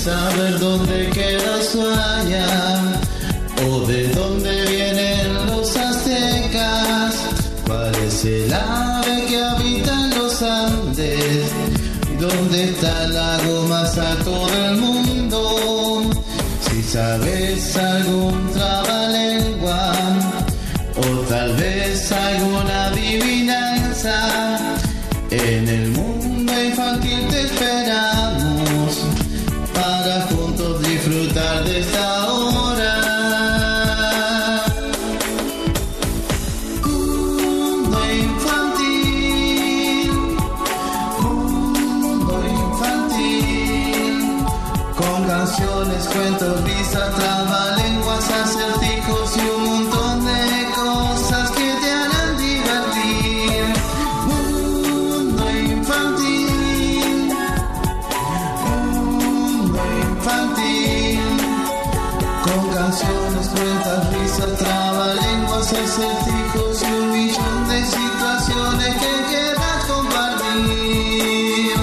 saber dónde queda Ushuaia o de dónde vienen los aztecas. ¿Cuál es el ave que habita en los Andes? ¿Dónde está el lago más alto del mundo? Si sabes algún trabalengua o tal vez alguna adivinanza, en el mundo infantil te esperamos para juntos disfrutar de esta hora. Mundo infantil, con canciones, cuentos, risas, trabalenguas, acertijos y un montón de cosas que te harán divertir. Mundo infantil, con canciones, cuentas, risas, trabalenguas, acertijos y un millón de situaciones que quieras compartir.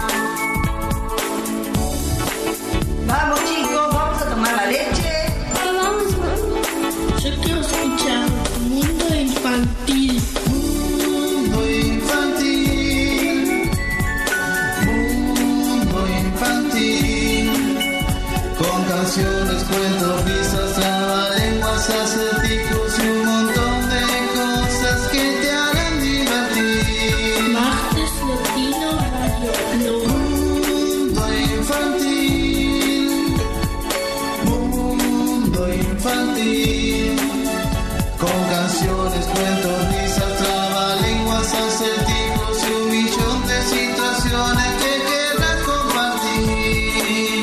Vamos chicos, vamos a tomar la leche. Vamos. Yo quiero escuchar Mundo Infantil. Mundo infantil, mundo infantil, con canciones, cuentos, risas, trabalenguas, acertijos y un montón de cosas que te harán divertir. Martes Latino Radio Globo. Mundo infantil, con canciones, cuentos, risas, trabalenguas, acertijos y un millón de situaciones que quieras compartir.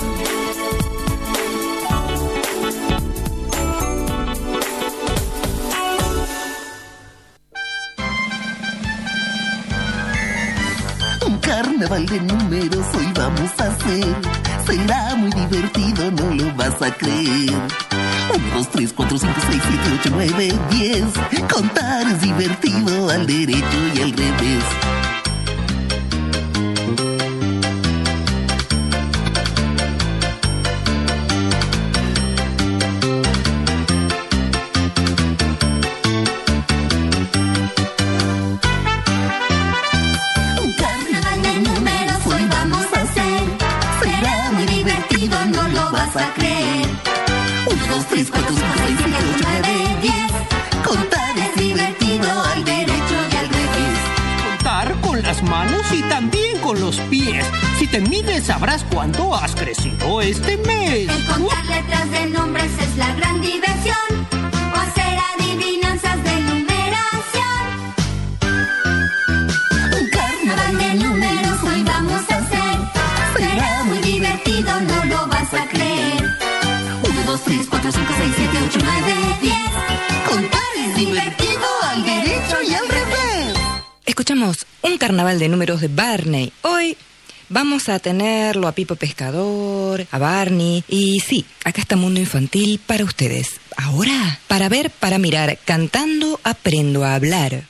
Un carnaval de números hoy vamos a hacer. Será muy divertido, no lo vas a creer. 1, 2, 3, 4, 5, 6, 7, 8, 9, 10. Contar es divertido al derecho y al revés. Un carnaval de números hoy vamos a hacer. Será muy divertido, no lo vas a creer. 1, 2, 3, 4, 5, 6, 7, 8, 9, 10. Contar es divertido al derecho y al revés. Contar con las manos y también con los pies. Si te mides sabrás cuánto has crecido este mes. El contar letras de nombres es la gran diversión. O hacer adivinanzas de numeración. Un carnaval de números hoy vamos a hacer. Será muy divertido, no lo vas a creer. 1, 2, 3, 4, 5, 6, 7, 8, 9, 10. Contar es divertido al derecho y al revés. Escuchamos un carnaval de números de Barney. Hoy vamos a tenerlo a Pipo Pescador, a Barney. Y sí, acá está Mundo Infantil para ustedes. Ahora, para ver, para mirar, cantando aprendo a hablar.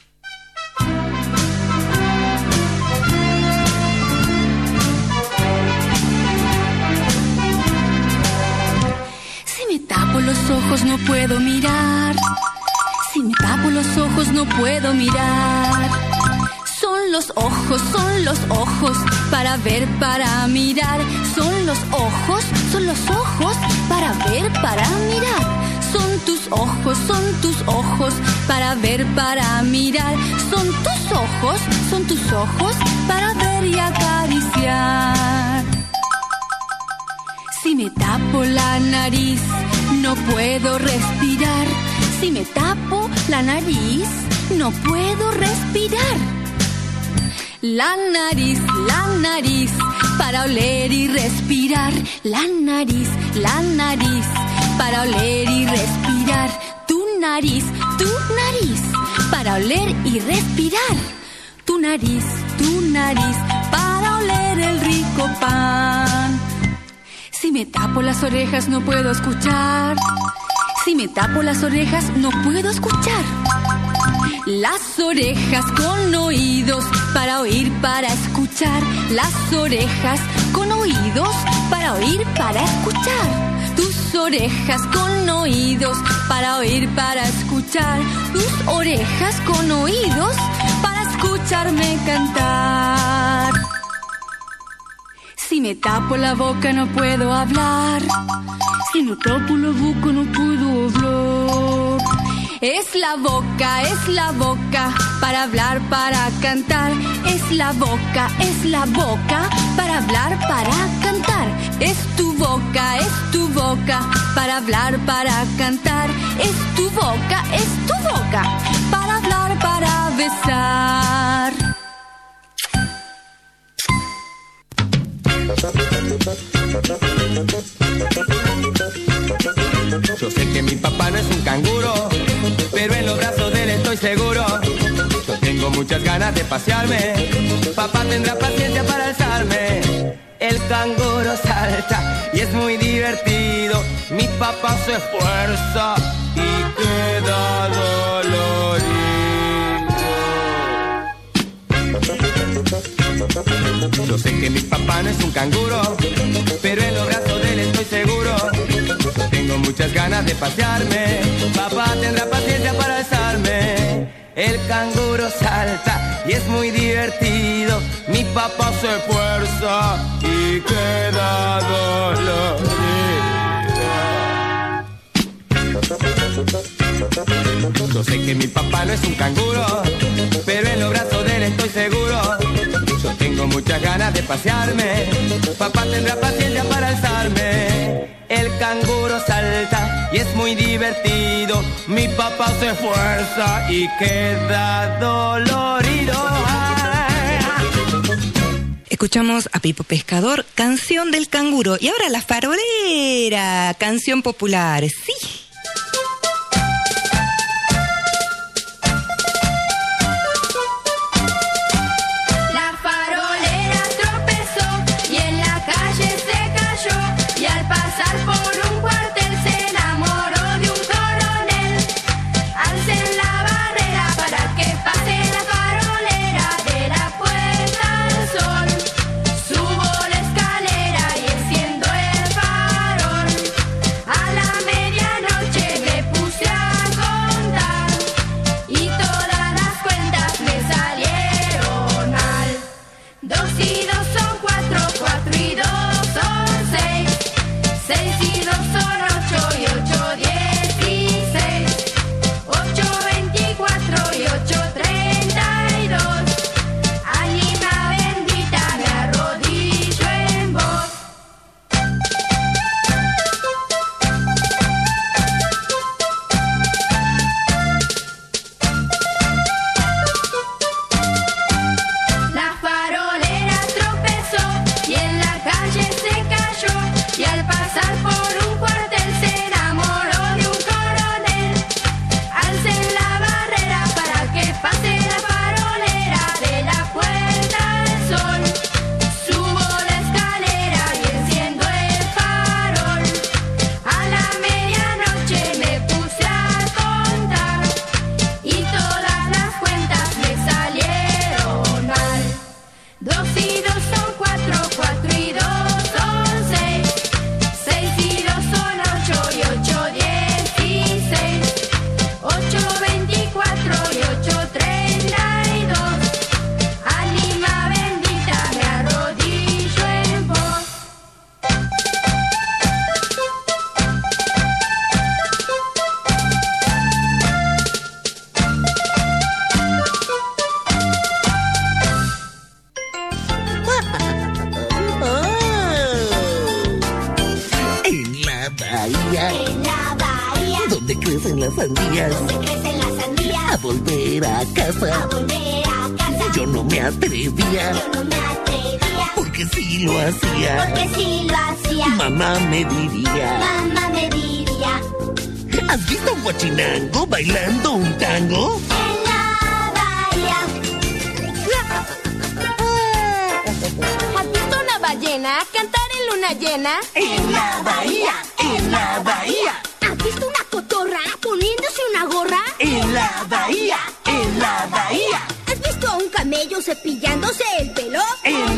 Si me tapo los ojos no puedo mirar. Si me tapo los ojos no puedo mirar. Son los ojos para ver, para mirar. Son los ojos para ver, para mirar. Son tus ojos para ver, para mirar. Son tus ojos para ver y acariciar. Si me tapo la nariz, no puedo respirar. Si me tapo la nariz, no puedo respirar. La nariz, para oler y respirar. La nariz, para oler y respirar. Tu nariz, para oler y respirar. Tu nariz, para oler el rico pan. Si me tapo las orejas no puedo escuchar. Si me tapo las orejas no puedo escuchar. Las orejas con oídos para oír, para escuchar. escuchar, las orejas con oídos para oír, para escuchar. Tus orejas con oídos para oír, para escuchar. Tus orejas con oídos para escucharme cantar. Si me tapo la boca no puedo hablar. Si me tapo la boca no puedo hablar. Es la boca para hablar, para cantar. Es la boca para hablar, para cantar. Es tu boca para hablar, para cantar. Es tu boca para hablar, para besar. Yo sé que mi papá no es un canguro, pero en los brazos de él estoy seguro. Yo tengo muchas ganas de pasearme, papá tendrá paciencia para alzarme. El canguro salta y es muy divertido, mi papá se esfuerza y queda dolorido. Yo sé que mi papá no es un canguro, pero en los brazos de él estoy seguro. Yo tengo muchas ganas de pasearme, papá tendrá paciencia para alzarme. El canguro salta y es muy divertido, mi papá se esfuerza y queda dolorido. Yo sé que mi papá no es un canguro, pero en los brazos de él estoy seguro. Yo tengo muchas ganas de pasearme, papá tendrá paciencia para alzarme. El canguro salta y es muy divertido, mi papá se esfuerza y queda dolorido. Escuchamos a Pipo Pescador, canción del canguro. Y ahora La Farolera, canción popular. Sí. las sandías. ¿Dónde crecen las sandías? A volver a casa. A volver a casa. Yo no me atrevía. Yo no me atrevía. Porque si lo hacía. Porque si lo hacía. Mamá me diría. Mamá me diría. ¿Has visto a un guachinango bailando un tango? En la bahía. ¿Has visto una ballena cantar en luna llena? En la bahía, en la bahía. ¿Has visto una cotorra poniéndose una gorra? En la bahía, en la bahía. ¿Has visto a un camello cepillándose el pelo? En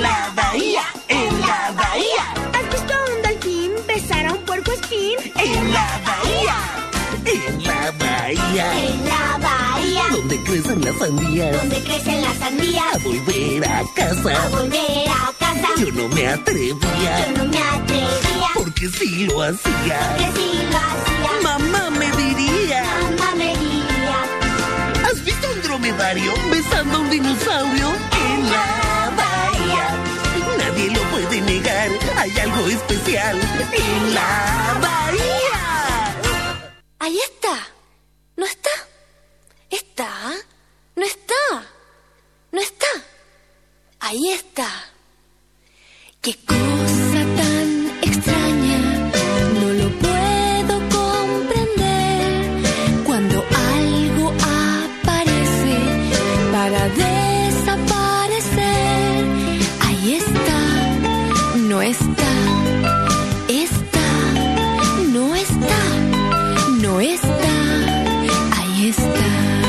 ¿Dónde crecen las sandías? ¿Dónde crecen las sandías? A volver a casa. A volver a casa. Yo no me atrevía. Yo no me atrevía. Porque sí lo hacía. Porque sí lo hacía. Mamá me diría. Mamá me diría. ¿Has visto un dromedario besando a un dinosaurio en la bahía? Nadie lo puede negar. Hay algo especial en la bahía. Ahí está. ¿No está? ¿Está? ¿No está? ¿No está? Ahí está. ¡Qué cosa tan extraña! No lo puedo comprender. Cuando algo aparece para desaparecer. Ahí está. No está. Está. No está. No está. Ahí está.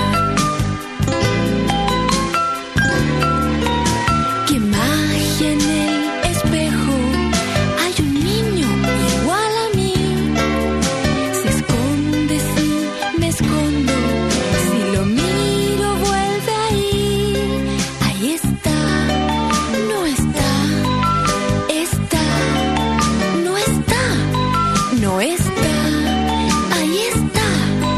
¡Qué magia en el espejo! Hay un niño igual a mí. Se esconde si me escondo. Si lo miro vuelve ahí. Ahí está. No está. Está. No está. No está. Ahí está.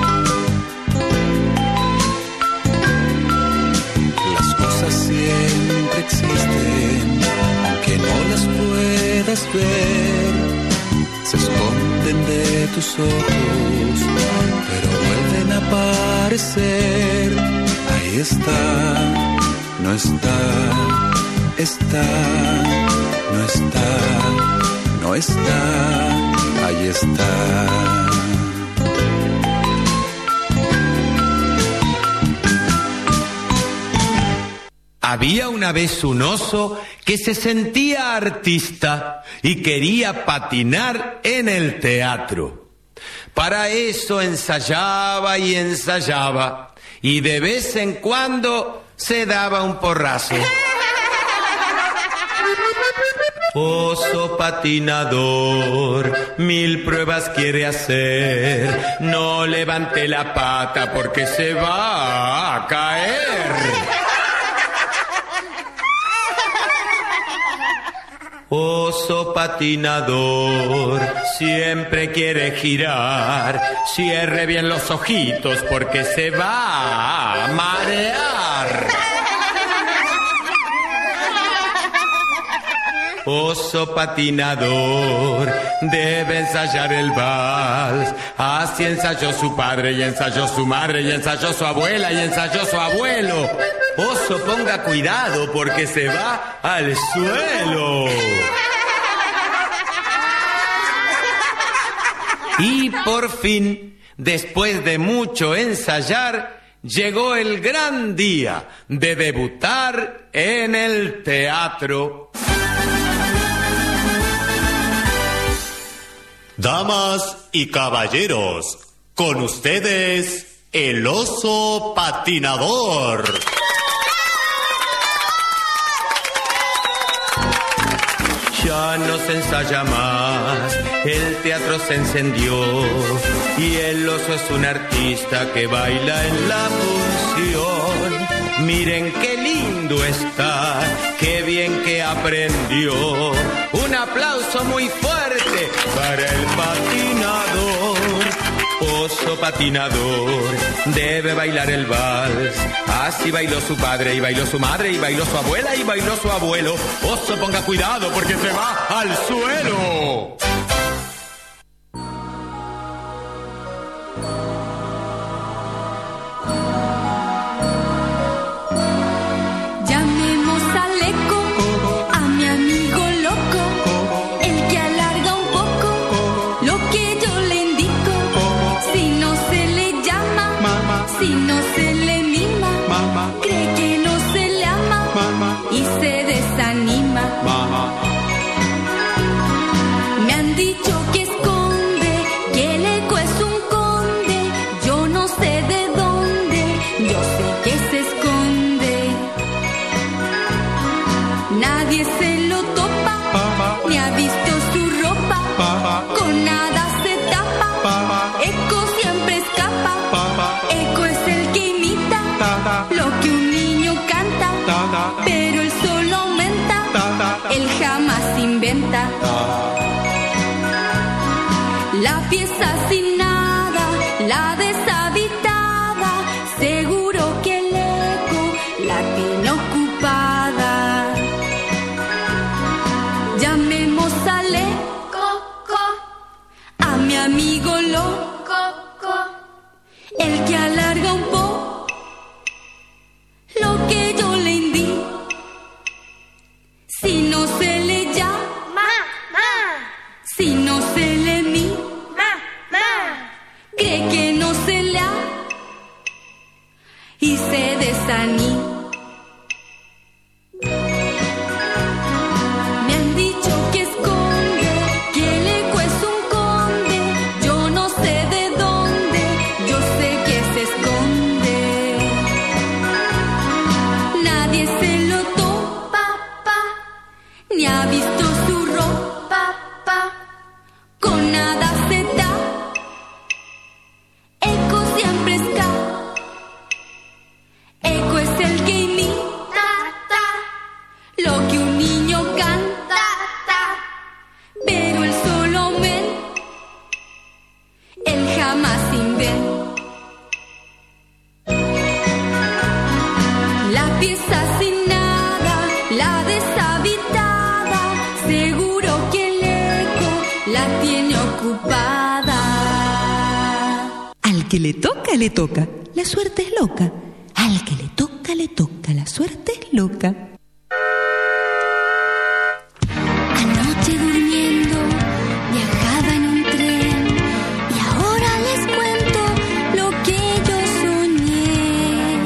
Las cosas siempre existen, aunque no las puedas ver. Se esconden de tus ojos, pero vuelven a aparecer. Ahí está, no está, está, no está, no está, ahí está. Había una vez un oso que se sentía artista y quería patinar en el teatro. Para eso ensayaba y ensayaba y de vez en cuando se daba un porrazo. Oso patinador, 1000 pruebas quiere hacer. No levante la pata porque se va a caer. Oso patinador, siempre quiere girar. Cierre bien los ojitos porque se va a marear. Oso patinador, debe ensayar el vals. Así ensayó su padre y ensayó su madre y ensayó su abuela y ensayó su abuelo. Oso, ponga cuidado porque se va al suelo. Y por fin, después de mucho ensayar, llegó el gran día de debutar en el teatro. Damas y caballeros, con ustedes, el oso patinador. Ya no se ensaya más, el teatro se encendió y el oso es un artista que baila en la función. Miren qué lindo está, qué bien que aprendió. Un aplauso muy fuerte para el patinador. Oso patinador, debe bailar el vals. Así bailó su padre y bailó su madre y bailó su abuela y bailó su abuelo. Oso, ponga cuidado porque se va al suelo. Llamemos al eco, a mi amigo loco, el que alarga un poco lo que yo le indico. Si no se le llama, si no se le mima, cree que no se le ama y se desanima. Me han dicho que esconde, que el eco es un conde. Yo no sé de dónde, yo sé que se esconde. Nadie se lo topa, ni ha visto su ropa. Con nada se tapa, eco siempre escapa. Eco es el que imita amigo loco, el que alarga un poco lo que yo le indico. Si no se le llama, si no se le mima, cree que no se le ha y se desanima. Me han dicho que esconde, que el eco es un conde. Yo no sé de dónde, yo sé que se esconde. Nadie se lo topa, ni ha visto su ropa, con nada se da. Eco siempre está. Eco es el que imita lo que un niño canta, pero él solo aumenta, él jamás inventa. La pieza sin nada, la deshabitada, seguro que el eco la tiene ocupada. Al que le toca, la suerte es loca. Al que le toca, la suerte es loca. Anoche durmiendo viajaba en un tren y ahora les cuento lo que yo soñé.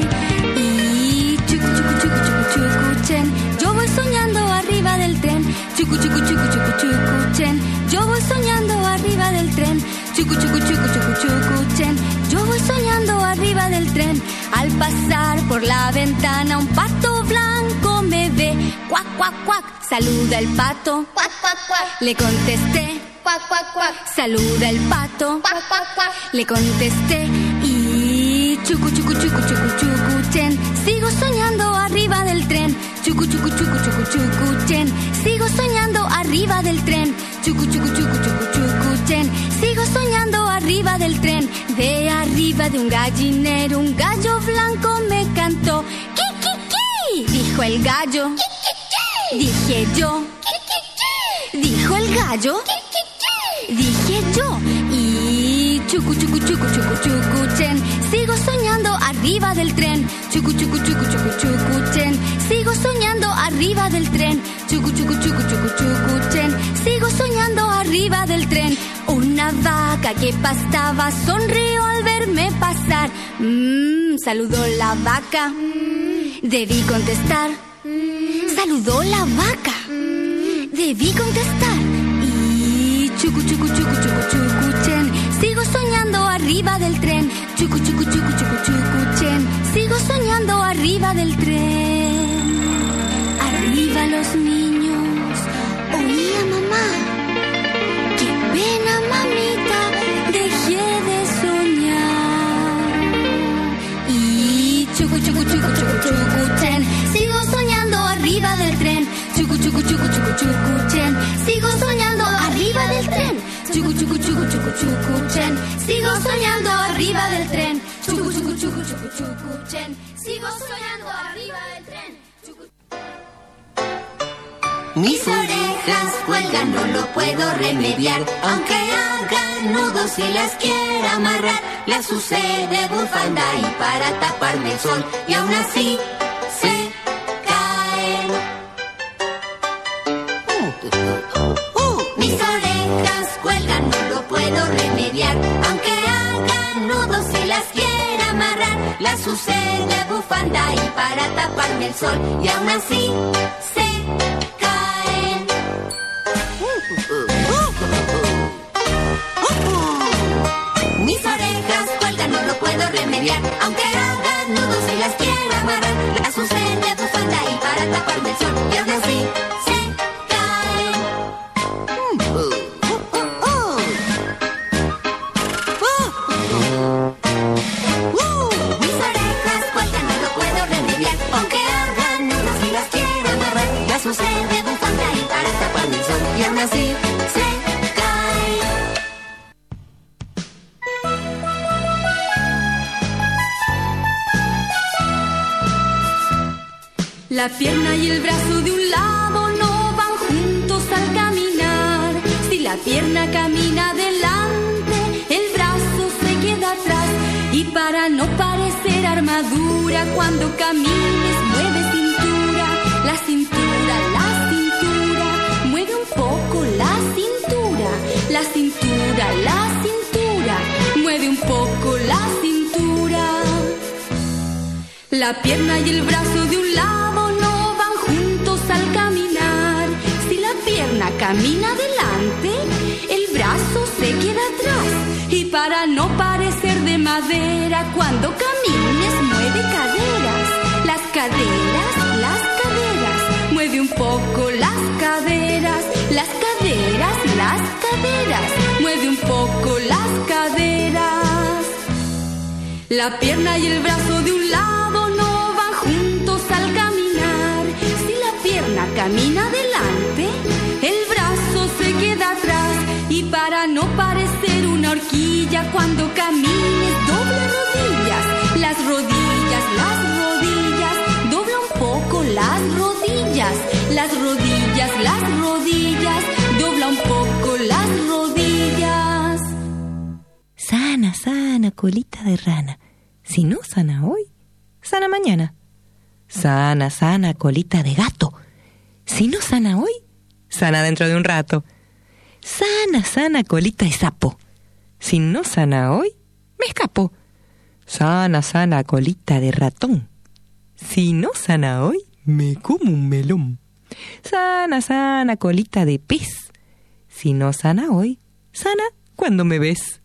Y chucu chucu chucu chucu chucu chen, yo voy soñando arriba del tren. Chucu chucu chucu chucu chucu chen, yo voy soñando arriba del tren. Chucu chucu chucu chucu chucu chen, yo voy soñando arriba del tren. Al pasar por la ventana un pato blanco me ve. Cuac, cuac, cuac, saluda el pato. Cuac, cuac, cuac, le contesté. Cuac, cuac, cuac, saluda el pato. Cuac, cuac, cuac, le contesté. Y chucu, chucu, chucu, chucu, chucu, chen, sigo soñando arriba del tren. Chucu, chucu, chucu, chucu, chucu, chen, sigo soñando arriba del tren. Chucu, chucu, chucu, chucu, chucu, chen, sigo soñando arriba del tren. De arriba de un gallinero un gallo blanco me cantó. ¡Qui, qui, qui! Dijo el gallo. ¡Qui, qui, qui! Dije yo. ¡Qui, qui, qui! Dijo el gallo. ¡Qui, qui, qui! Dije yo. Y chucu, chucu, chucu, chucu, chucu, chen, sigo soñando arriba del tren. Chucu, chucu, chucu, chucu, chucu, chen, sigo soñando arriba del tren. Chucu, chucu, chucu, chucu, chucu, chen, sigo soñando arriba del tren. Una vaca que pastaba sonrió al verme pasar. Saludó la vaca. Debí contestar. Saludó la vaca. Debí contestar. Y chucu, chucu, chucu, chucu, chucu, chen, sigo soñando arriba del tren. Chucu, chucu, chucu, chucu, chucu, chen, sigo soñando arriba del tren. Arriba los niños, oía mamá. Qué pena, mamita, dejé de soñar. Y chucu, chucu, chucu, chucu, chucu, chen, sigo soñando arriba del tren. Chucu, chucu, chucu, chucu, chucu, chen, sigo soñando arriba del tren. Chucu, chucu, chucu, chucu, chucu, chen, sigo soñando arriba del tren. Chucu, chucu, chucu, chucu, chucu, chen, sigo soñando arriba del tren. Mis orejas cuelgan, no lo puedo remediar. Aunque haga nudos y las quiera amarrar, las usé de bufanda y para taparme el sol, y aún así se caen. Mis orejas cuelgan, no lo puedo remediar. Aunque haga nudos y las quiera amarrar, las usé de bufanda y para taparme el sol, y aún así se caen. Mis orejas cuelgan, no lo puedo remediar. Aunque haga nudos y las quiera amarrar, las usé de bufanda y para taparme el sol, y aún así se caen. Mis orejas cuelgan, no lo puedo remediar. Aunque haga nudos y las quiera amarrar, las usé de bufanda y para taparme el sol, y aún así se caen. La pierna y el brazo de un lado no van juntos al caminar. Si la pierna camina adelante, Y para no parecer armadura, cuando camines mueve cintura, la cintura, la cintura, mueve un poco la cintura, la cintura, la cintura, mueve un poco la cintura. La pierna y el brazo de un lado no van juntos al caminar. Si la pierna camina adelante, el brazo se queda atrás. Y para no parecer de madera, cuando camines mueve caderas. Las caderas, las caderas, mueve un poco las caderas. Las caderas, las caderas, mueve un poco las caderas. La pierna y el brazo de un lado no van juntos al caminar. Si la pierna camina adelante, el brazo se queda atrás. Y para no parecer una horquilla, cuando camines dobla rodillas. Las rodillas, las rodillas, dobla un poco las rodillas. Las rodillas, las rodillas, dobla un poco las rodillas. Sana, sana, colita de rana. Si no sana hoy, sana mañana. Sana, sana, colita de gato. Si no sana hoy, sana dentro de un rato. Sana, sana, colita de sapo. Si no sana hoy, me escapo. Sana, sana, colita de ratón. Si no sana hoy, me como un melón. Sana, sana, colita de pez. Si no sana hoy, sana cuando me ves.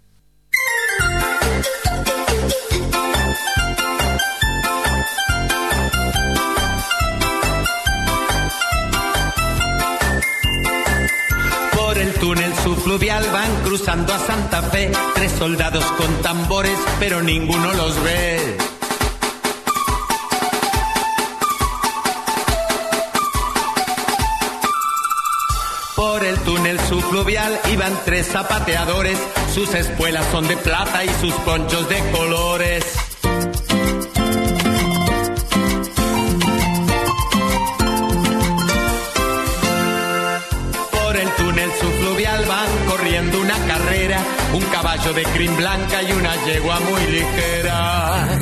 Por el túnel subfluvial van cruzando a Santa Fe 3 soldados con tambores, pero ninguno los ve. Por el túnel subfluvial iban 3 zapateadores, sus espuelas son de plata y sus ponchos de colores. Por el túnel subfluvial van corriendo una carrera, un caballo de crin blanca y una yegua muy ligera.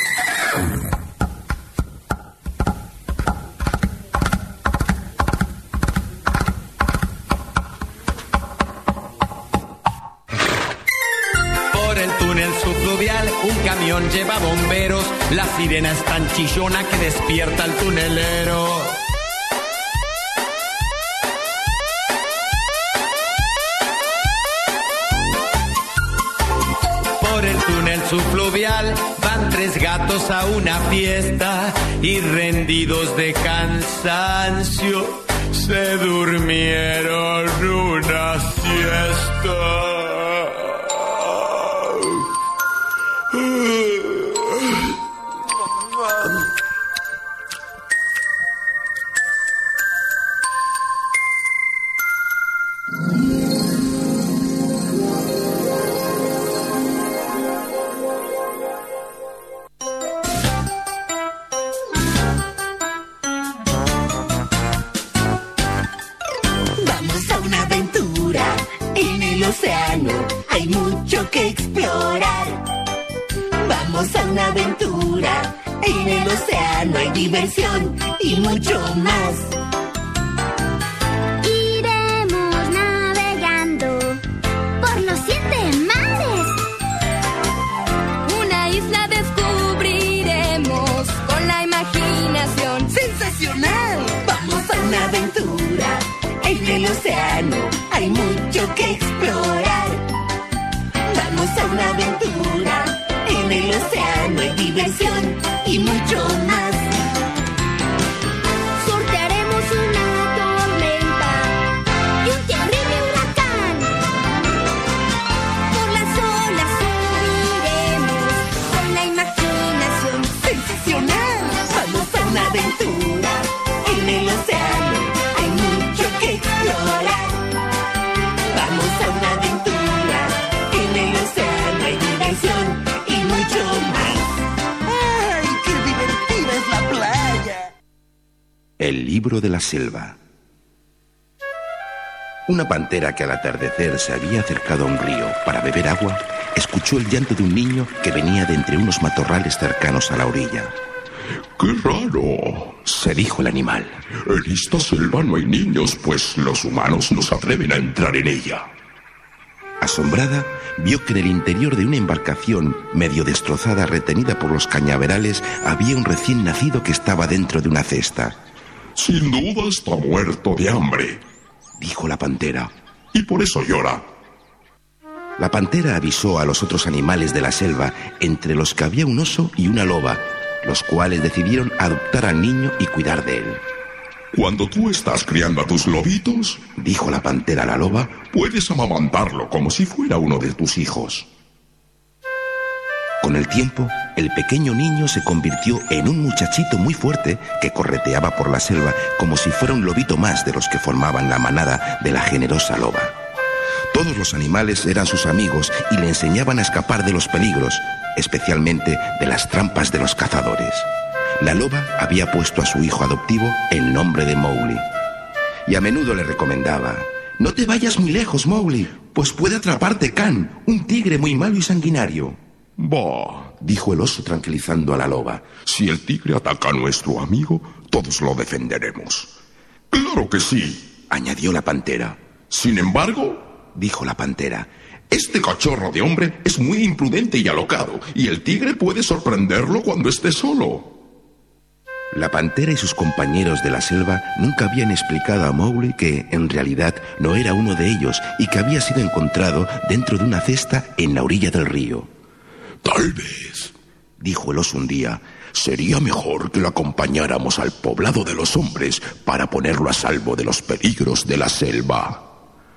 Un camión lleva bomberos, la sirena es tan chillona que despierta al tunelero. Por el túnel subfluvial van 3 gatos a una fiesta y rendidos de cansancio se durmieron una siesta. Vamos a una aventura en el océano, hay mucho que explorar. Vamos a una aventura en el océano, hay diversión y mucho más. Iremos navegando por los 7 mares. Una isla descubriremos con la imaginación. ¡Sensacional! Vamos a una aventura en el océano, hay mucho que explorar. Vamos a una aventura en el océano, hay diversión y mucho más. Sortearemos una tormenta y un terrible huracán. Por las olas subiremos con la imaginación. ¡Sensacional! Vamos a una aventura en el océano, hay mucho que explorar. Vamos a una aventura en el océano, hay diversión y mucho más. ¡Ay, qué divertida es la playa! El libro de la selva. Una pantera que al atardecer se había acercado a un río para beber agua, escuchó el llanto de un niño que venía de entre unos matorrales cercanos a la orilla. ¡Qué raro!, se dijo el animal. En esta selva no hay niños, pues los humanos no se atreven a entrar en ella. Asombrada, vio que en el interior de una embarcación medio destrozada retenida por los cañaverales había un recién nacido que estaba dentro de una cesta. Sin duda está muerto de hambre, dijo la pantera. Y por eso llora. La pantera avisó a los otros animales de la selva, entre los que había un oso y una loba, los cuales decidieron adoptar al niño y cuidar de él. Cuando tú estás criando a tus lobitos, dijo la pantera a la loba, puedes amamantarlo como si fuera uno de tus hijos. Con el tiempo, el pequeño niño se convirtió en un muchachito muy fuerte que correteaba por la selva como si fuera un lobito más de los que formaban la manada de la generosa loba. Todos los animales eran sus amigos y le enseñaban a escapar de los peligros, especialmente de las trampas de los cazadores. La loba había puesto a su hijo adoptivo el nombre de Mowgli. Y a menudo le recomendaba: no te vayas muy lejos, Mowgli, pues puede atraparte Khan, un tigre muy malo y sanguinario. Bah, dijo el oso tranquilizando a la loba. Si el tigre ataca a nuestro amigo, todos lo defenderemos. Claro que sí, añadió la pantera. Sin embargo, dijo la pantera, este cachorro de hombre es muy imprudente y alocado, y el tigre puede sorprenderlo cuando esté solo. La pantera y sus compañeros de la selva nunca habían explicado a Mowgli que, en realidad, no era uno de ellos y que había sido encontrado dentro de una cesta en la orilla del río. Tal vez, dijo el oso un día, sería mejor que lo acompañáramos al poblado de los hombres para ponerlo a salvo de los peligros de la selva.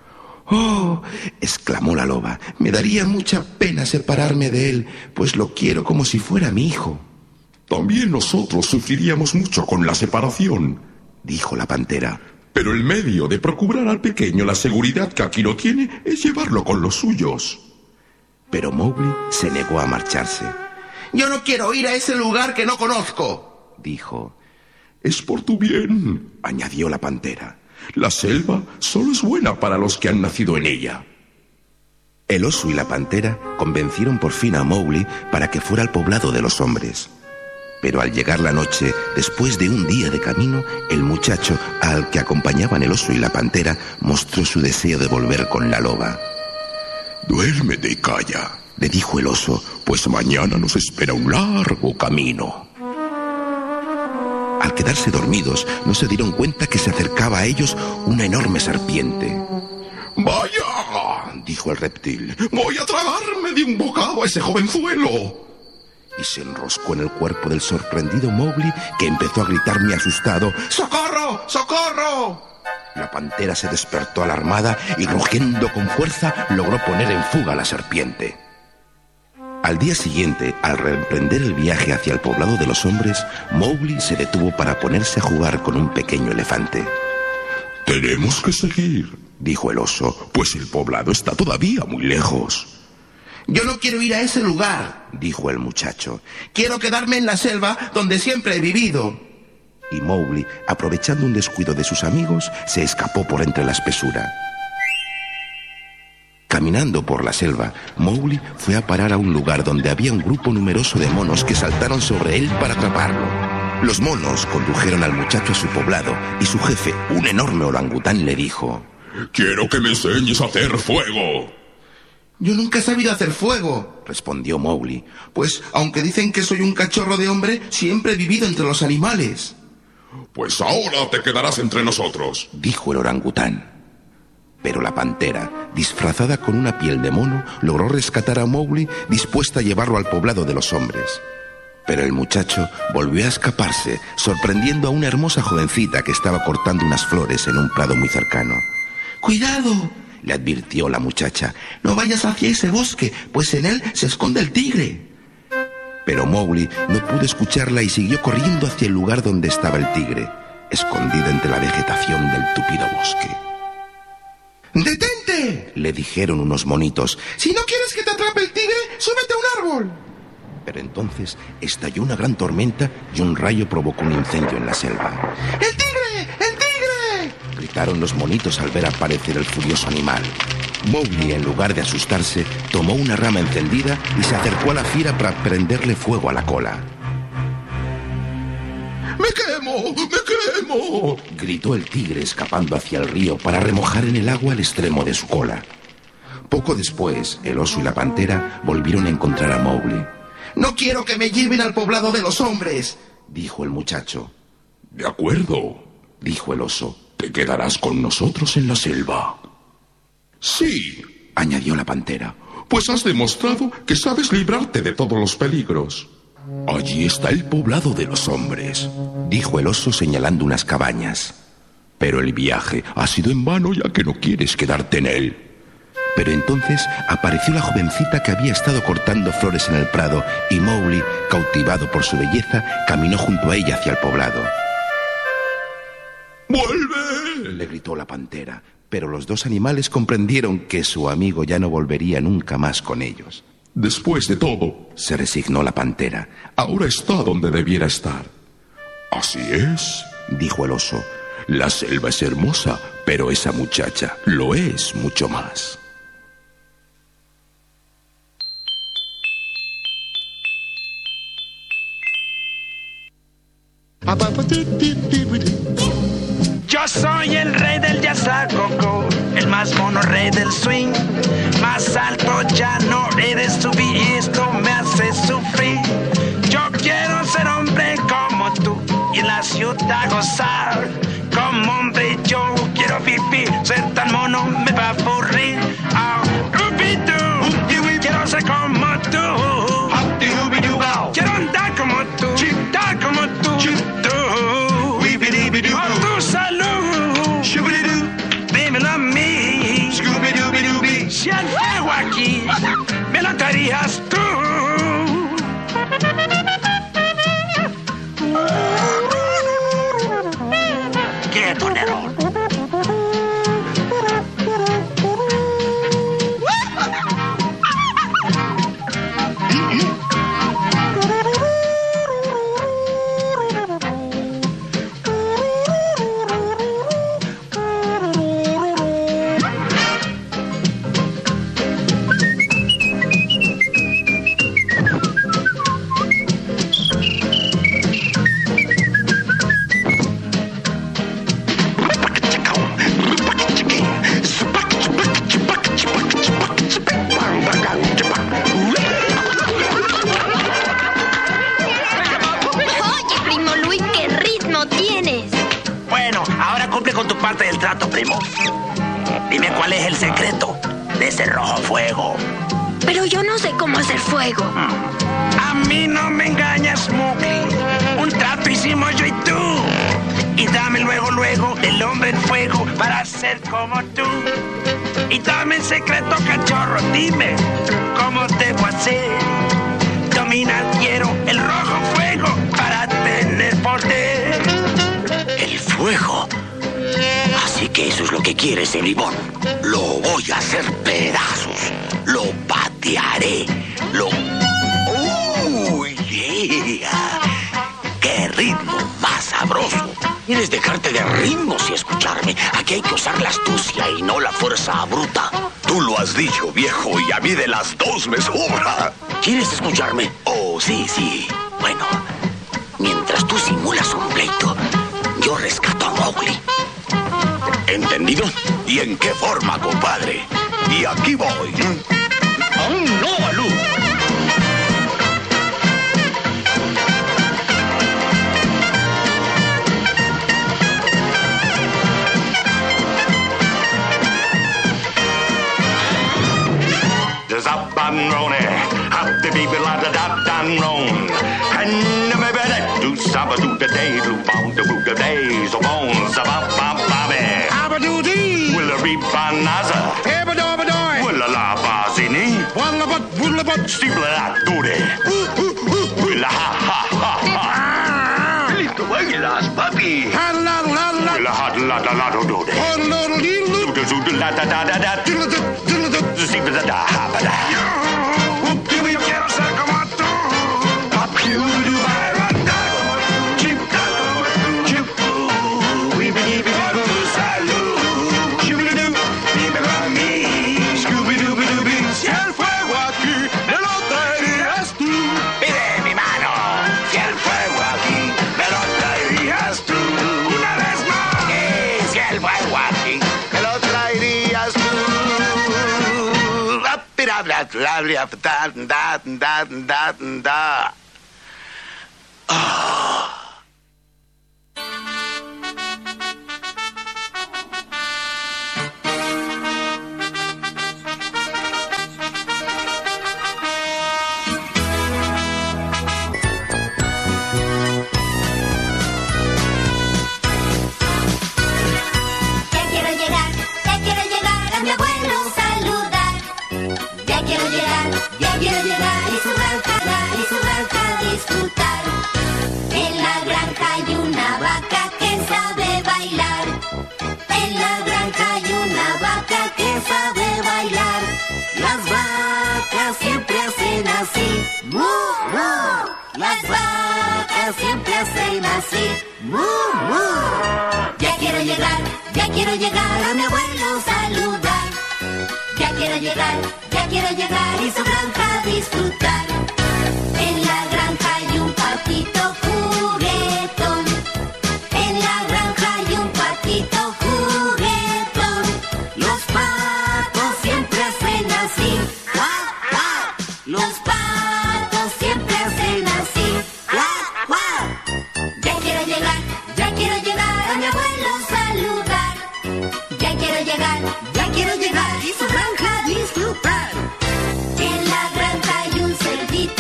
¡Oh!, exclamó la loba, me daría mucha pena separarme de él, pues lo quiero como si fuera mi hijo. También nosotros sufriríamos mucho con la separación, dijo la pantera. Pero el medio de procurar al pequeño la seguridad que aquí no tiene es llevarlo con los suyos. Pero Mowgli se negó a marcharse. Yo no quiero ir a ese lugar que no conozco, dijo. Es por tu bien, añadió la pantera. La selva solo es buena para los que han nacido en ella. El oso y la pantera convencieron por fin a Mowgli para que fuera al poblado de los hombres. Pero al llegar la noche, después de un día de camino, el muchacho, al que acompañaban el oso y la pantera, mostró su deseo de volver con la loba. Duérmete y calla, le dijo el oso, pues mañana nos espera un largo camino. Al quedarse dormidos, no se dieron cuenta que se acercaba a ellos una enorme serpiente. ¡Vaya!, dijo el reptil, voy a tragarme de un bocado a ese jovenzuelo. Y se enroscó en el cuerpo del sorprendido Mowgli, que empezó a gritar muy asustado: ¡Socorro! ¡Socorro! La pantera se despertó alarmada y, rugiendo con fuerza, logró poner en fuga a la serpiente. Al día siguiente, al reemprender el viaje hacia el poblado de los hombres, Mowgli se detuvo para ponerse a jugar con un pequeño elefante. Tenemos que seguir, dijo el oso, pues el poblado está todavía muy lejos. Yo no quiero ir a ese lugar, dijo el muchacho. Quiero quedarme en la selva donde siempre he vivido. Y Mowgli, aprovechando un descuido de sus amigos, se escapó por entre la espesura. Caminando por la selva, Mowgli fue a parar a un lugar donde había un grupo numeroso de monos que saltaron sobre él para atraparlo. Los monos condujeron al muchacho a su poblado y su jefe, un enorme orangután, le dijo: quiero que me enseñes a hacer fuego. Yo nunca he sabido hacer fuego, respondió Mowgli, pues aunque dicen que soy un cachorro de hombre, siempre he vivido entre los animales. Pues ahora te quedarás entre nosotros, dijo el orangután. Pero la pantera, disfrazada con una piel de mono, logró rescatar a Mowgli, dispuesta a llevarlo al poblado de los hombres. Pero el muchacho volvió a escaparse, sorprendiendo a una hermosa jovencita que estaba cortando unas flores en un prado muy cercano. ¡Cuidado!, le advirtió la muchacha. No vayas hacia ese bosque, pues en él se esconde el tigre. Pero Mowgli no pudo escucharla y siguió corriendo hacia el lugar donde estaba el tigre, escondido entre la vegetación del tupido bosque. ¡Detente!, le dijeron unos monitos. Si no quieres que te atrape el tigre, súbete a un árbol. Pero entonces estalló una gran tormenta y un rayo provocó un incendio en la selva. ¡El tigre! ¡El tigre!, gritó gritaron los monitos al ver aparecer el furioso animal. Mowgli, en lugar de asustarse, tomó una rama encendida y se acercó a la fiera para prenderle fuego a la cola. ¡Me quemo! ¡Me quemo! Gritó el tigre escapando hacia el río para remojar en el agua el extremo de su cola. Poco después, el oso y la pantera volvieron a encontrar a Mowgli. ¡No quiero que me lleven al poblado de los hombres!, dijo el muchacho. De acuerdo, dijo el oso. Te quedarás con nosotros en la selva. Sí, añadió la pantera. Pues has demostrado que sabes librarte de todos los peligros. Allí está el poblado de los hombres, dijo el oso señalando unas cabañas. Pero el viaje ha sido en vano ya que no quieres quedarte en él. Pero entonces apareció la jovencita que había estado cortando flores en el prado y Mowgli, cautivado por su belleza, caminó junto a ella hacia el poblado. ¡Vuelve!, le gritó la pantera, pero los dos animales comprendieron que su amigo ya no volvería nunca más con ellos. Después de todo, se resignó la pantera. Ahora está donde debiera estar. Así es, dijo el oso. La selva es hermosa, pero esa muchacha lo es mucho más. Yo soy el rey del yazacoco, el más mono rey del swing. Más alto ya no he de subir y esto me hace sufrir. Yo quiero ser hombre como tú y en la ciudad gozar. Como hombre yo quiero vivir, ser tan mono me va a aburrir. Oh, quiero ser como tú. Quiero andar como tú, dar como tú. Por tu salud, dímelo a mí. Si el fuego aquí me lo darías tú. Quieto, Nerón. Dime cuál es el secreto de ese rojo fuego. Pero yo no sé cómo hacer fuego. A mí no me engañas, Mowgli. Un trato hicimos yo y tú. Y dame luego el hombre en fuego para ser como tú. Y dame el secreto, cachorro. Dime cómo debo hacer. Dominar quiero el rojo fuego para tener poder. El fuego. Así que eso es lo que quieres, Elibón. Lo voy a hacer pedazos. Lo patearé. Yeah. ¡Qué ritmo más sabroso! Quieres dejarte de ritmos y escucharme. Aquí hay que usar la astucia y no la fuerza bruta. Tú lo has dicho, viejo, y a mí de las dos me sobra. ¿Quieres escucharme? Oh, sí. Bueno, mientras tú simulas un pleito, yo rescato a Mowgli. ¿Entendido? ¿Y en qué forma, compadre? Y aquí voy. ¡Aún no, Balú! Up and Ronnie, up the baby la da da dan ron, and the baby that do saba do the day, do bound the boot the days, so bones about baby. Abadoo dee, will a reap banaza, ebadobadoi, will a la bazini, wallabat, steeple that duty, will a ha. Listo bailas, papi. Will a hot la da la do do de. La da da da da. Steeple da da. Yo quiero ser como tú. Salud. lovely, da. Oh. Las vacas siempre hacen así, mu, mu. Ya quiero llegar a mi abuelo saludar. Ya quiero llegar y su granja disfrutar. En la granja hay un patito juguetón. En la granja hay un patito juguetón. Los patos siempre hacen así, ¡guau, guau! Los patos siempre hacen así, ¡guau, guau! Ya quiero llegar a mi abuelo saludar. Ya quiero llegar y su granja disfrutar. En la granja hay un cerdito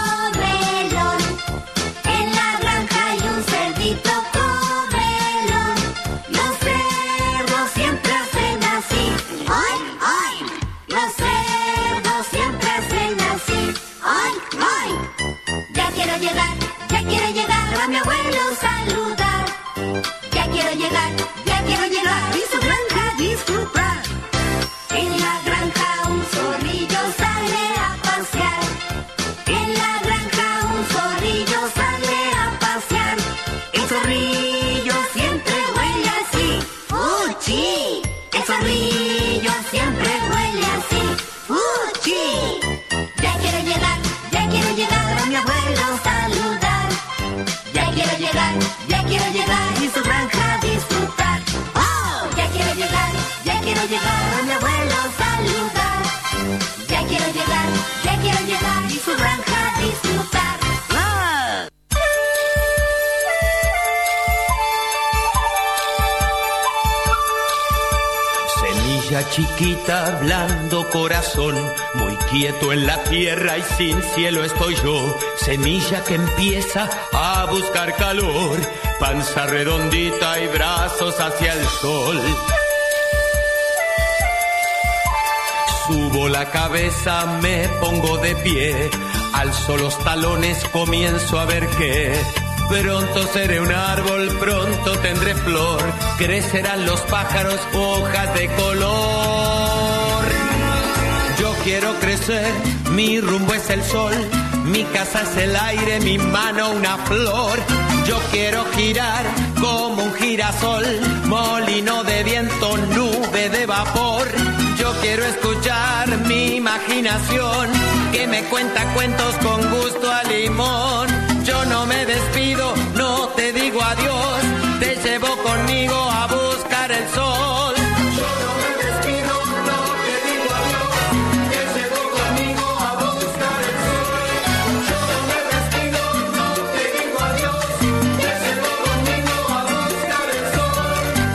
comelón. En la granja hay un cerdito comelón. Los cerdos siempre hacen así, ¡ay, ay! Los cerdos siempre hacen así, ¡ay, ay! Ya quiero llegar a mi abuelo saludar. Ya quiero llegar y su granja disfrutar. En la granja un zorrillo sale a pasear. En la granja un zorrillo sale a pasear. El zorrillo siempre huele así, ¡fuchi! El zorrillo siempre huele así, ¡fuchi! Ya quiero llegar a mi abuelo saludar. Ya quiero llegar y su granja disfrutar. ¡Oh! Ya quiero llegar a mi abuelo saludar. Ya quiero llegar y su granja disfrutar. ¡Oh! Semilla chiquita, blando corazón, muy quieto en la tierra y sin cielo estoy yo. Semilla que empieza a buscar calor, panza redondita y brazos hacia el sol. Subo la cabeza, me pongo de pie, alzo los talones, comienzo a ver que pronto seré un árbol, pronto tendré flor, crecerán los pájaros, hojas de color. Yo quiero crecer, mi rumbo es el sol, mi casa es el aire, mi mano una flor. Yo quiero girar como un girasol, molino de viento, nube de vapor. Yo quiero escuchar mi imaginación, que me cuenta cuentos con gusto a limón. Yo no me despido, no te digo adiós, te llevo conmigo a buscar el sol. Yo no me despido, no te digo adiós, te llevo conmigo a buscar el sol. Yo no me despido, no te digo adiós, te llevo conmigo a buscar el sol.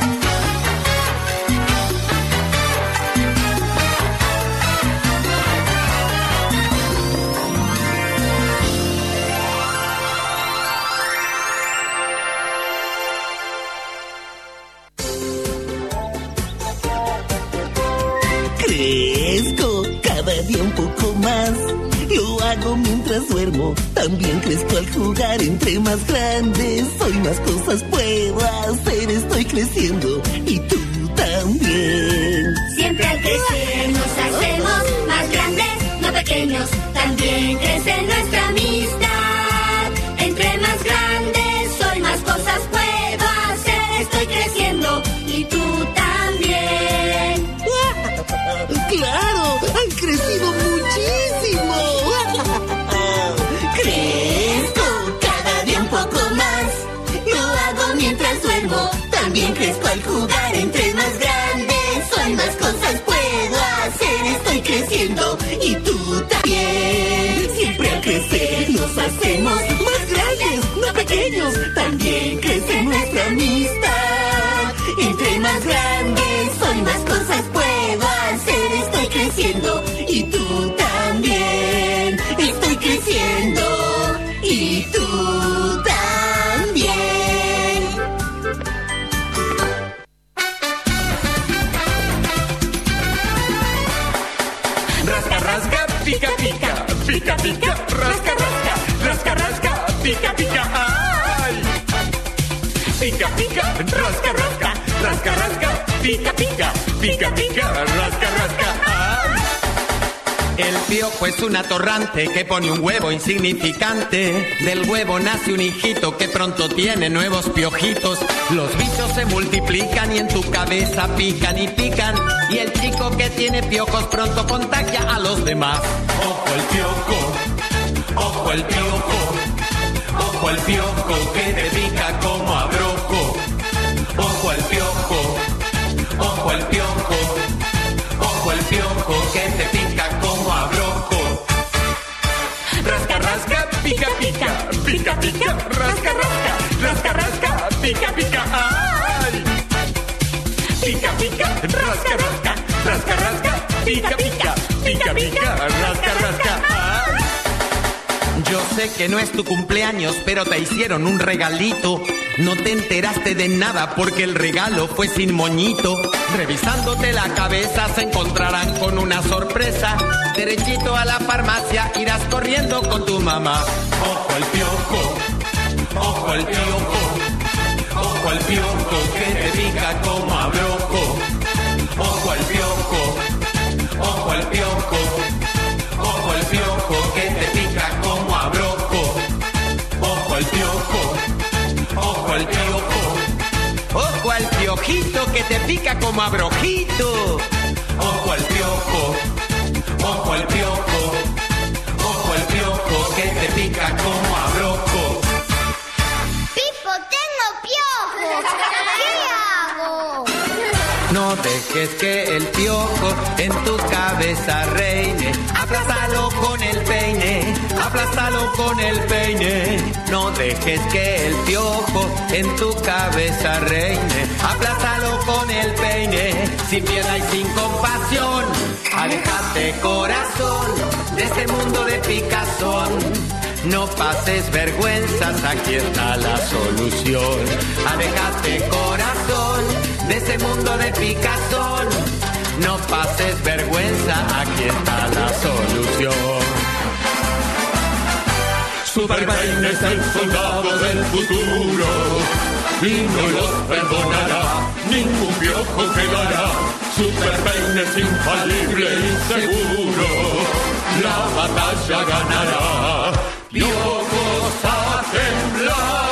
Crezco cada día un poco más. Lo hago mientras duermo. También crezco al jugar. Entre más grande soy, más cosas puedo hacer. Estoy creciendo y tú también. Siempre al crecer nos hacemos más grandes, no pequeños. También crece nuestra amistad. Entre más grandes soy, más cosas puedo hacer. Estoy creciendo y tú también. ¡Claro! ¡Han crecido muchísimo! Crezco cada día un poco más. Lo hago mientras duermo. También crezco al jugar. Entre más grandes soy, más cosas puedo hacer. Estoy creciendo y tú tú también. Siempre al crecer nos hacemos más grandes, no pequeños. También crece nuestra amistad. Entre más grandes soy, más cosas puedo hacer. Estoy creciendo y tú también. Estoy creciendo y tú también. Rasca, rasca, pica, pica, pica, pica, rasca, rasca, rasca, rasca, pica, pica, ¡ay! Pica, pica, rasca, rasca, rasca, rasca, pica, pica, pica, pica, rasca, rasca, ¡ay! El piojo es un atorrante que pone un huevo insignificante. Del huevo nace un hijito que pronto tiene nuevos piojitos. Los bichos se multiplican y en tu cabeza pican y pican. Y el chico que tiene piojos pronto contagia a los demás. Ojo el piojo, ojo el piojo, ojo el piojo que te pica como abrojo. Ojo el piojo, ojo el piojo, ojo el piojo que te pica como abrojo. Rasca, rasca, pica, pica, pica, pica, rasca, rasca, rasca, rasca, pica, pica, ¡ay! Pica, pica, rasca, rasca, rasca, rasca, pica, pica, pica, pica, rasca, rasca, ¡ay! Yo sé que no es tu cumpleaños, pero te hicieron un regalito. No te enteraste de nada porque el regalo fue sin moñito. Revisándote la cabeza se encontrarán con una sorpresa. Derechito a la farmacia irás corriendo con tu mamá. Ojo el piojo, ojo el piojo, ojo el piojo que te pica como abrojo. Ojo el piojo, ojo el piojo, ojo el piojo que te pica como abrojo. Ojo el piojo, ojo el piojo, ojo al piojito que te pica como abrojito. Ojo al piojo, ojo al piojo, ojo al piojo que te pica como abrojo. Pipo, tengo piojos. ¿Qué hago? No dejes que el piojo en tu cabeza reine. Aplástalo con el peine, aplástalo con el peine. No dejes que el piojo en tu cabeza reine. Aplástalo con el peine, sin piedad y sin compasión. Aléjate, corazón, de este mundo de picazón. No pases vergüenzas, aquí está la solución. Aléjate, corazón, de ese mundo de picazón. No pases vergüenza, aquí está la solución. Super Brain es el soldado del futuro y no los perdonará, ningún piojo quedará. Super Brain es infalible y seguro, la batalla ganará. Piojos a temblar.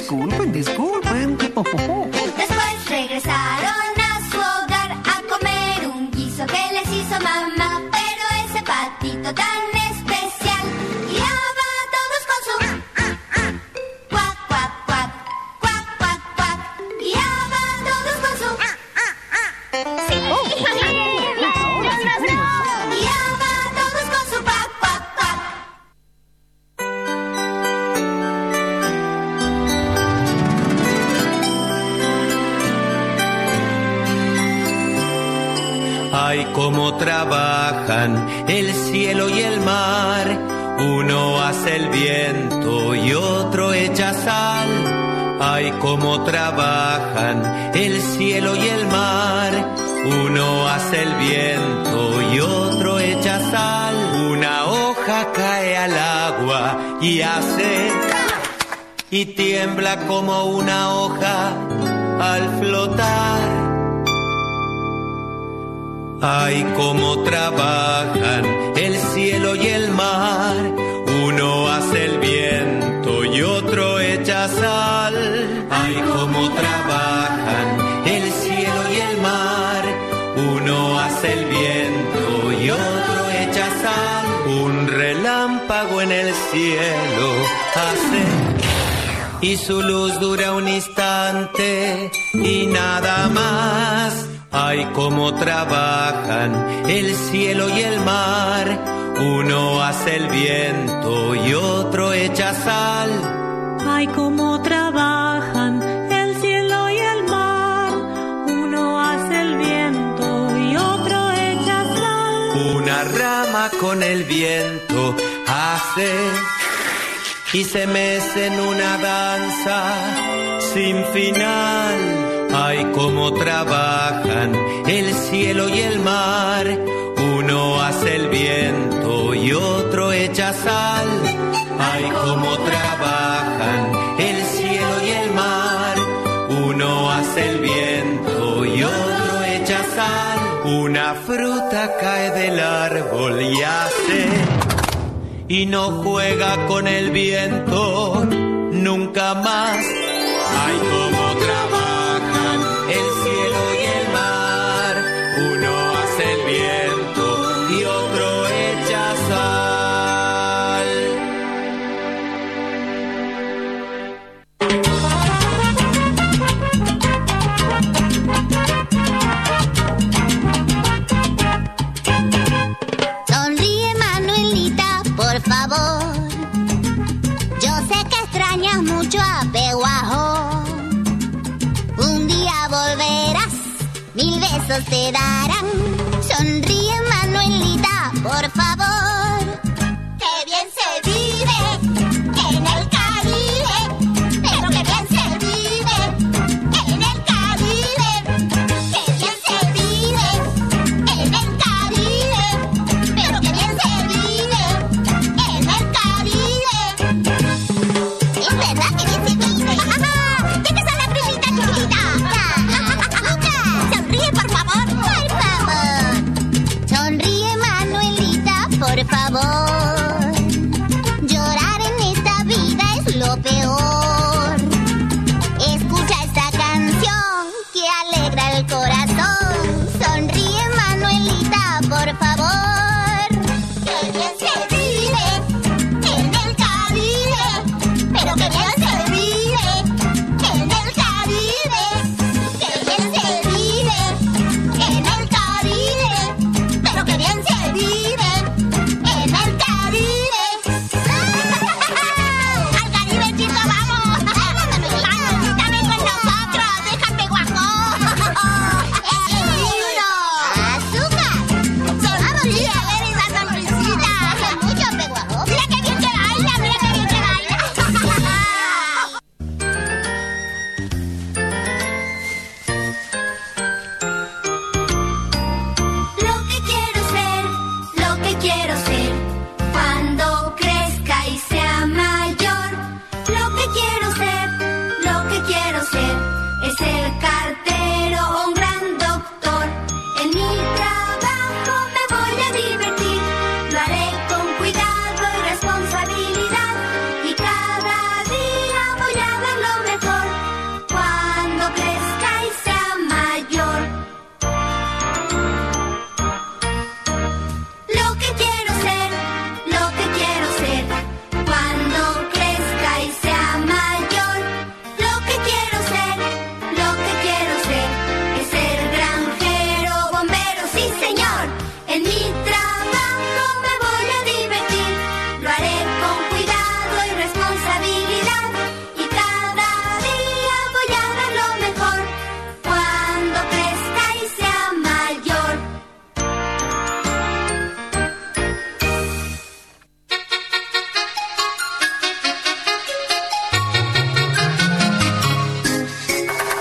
Disculpen. Después regresaron a su hogar a comer un guiso que les hizo mamá. Pero ese patito tan especial guiaba a todos con su cuac, cuac, cuac, cuac, cuac, cuac. Guiaba a todos con su sí. Guiaba a todos con su cuac, cuac, cuac. Ay, cómo trabajan el cielo y el mar. Uno hace el viento y otro echa sal. Ay, cómo trabajan el cielo y el mar. Uno hace el viento y otro echa sal. Una hoja cae al agua y hace y tiembla como una hoja al flotar. Ay, cómo trabajan el cielo y el mar. Uno hace el viento y otro echa sal. Ay, cómo trabajan el cielo y el mar. Uno hace el viento y otro echa sal. Un relámpago en el cielo hace y su luz dura un instante y nada más. Ay, cómo trabajan el cielo y el mar. Uno hace el viento y otro echa sal. Ay, cómo trabajan el cielo y el mar. Uno hace el viento y otro echa sal. Una rama con el viento hace y se mece en una danza sin final. Ay, cómo trabajan el cielo y el mar. Uno hace el viento y otro echa sal. Ay, cómo trabajan el cielo y el mar. Uno hace el viento y otro echa sal. Una fruta cae del árbol y hace y no juega con el viento nunca más. Ay, cómo trabajan el cielo y el mar. Uno hace el viento y otro echa sal. Sonríe, Manuelita, por favor. Yo sé que extrañas mucho a Peguajo. Un día volverás, 1000 besos te darán. Sonríe, Manuelita, por favor. ¡Qué bien se vive en el Caribe! ¡Pero qué bien se vive en el Caribe! ¡Qué bien se vive en el Caribe! ¡Pero qué bien se vive en el Caribe! ¡Es verdad que bien se vive! ¡Tienes a la primita chiquita! ¡Sonríe, por favor! ¡Por favor! Sonríe, Manuelita, por favor.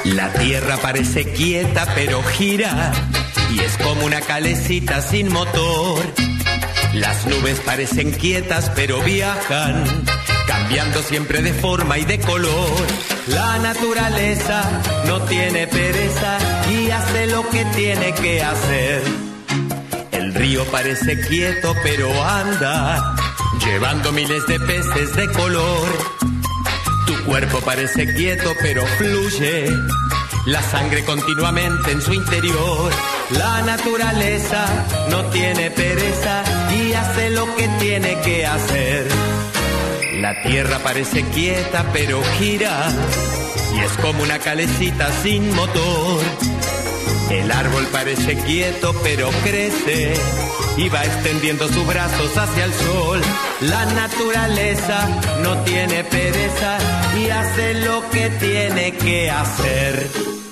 La tierra parece quieta pero gira y es como una calecita sin motor. Las nubes parecen quietas pero viajan, cambiando siempre de forma y de color. La naturaleza no tiene pereza y hace lo que tiene que hacer. El río parece quieto pero anda, llevando miles de peces de color. Tu cuerpo parece quieto pero fluye, la sangre continuamente en su interior. La naturaleza no tiene pereza y hace lo que tiene que hacer. La tierra parece quieta pero gira y es como una calecita sin motor. El árbol parece quieto pero crece y va extendiendo sus brazos hacia el sol. La naturaleza no tiene pereza y hace lo que tiene que hacer.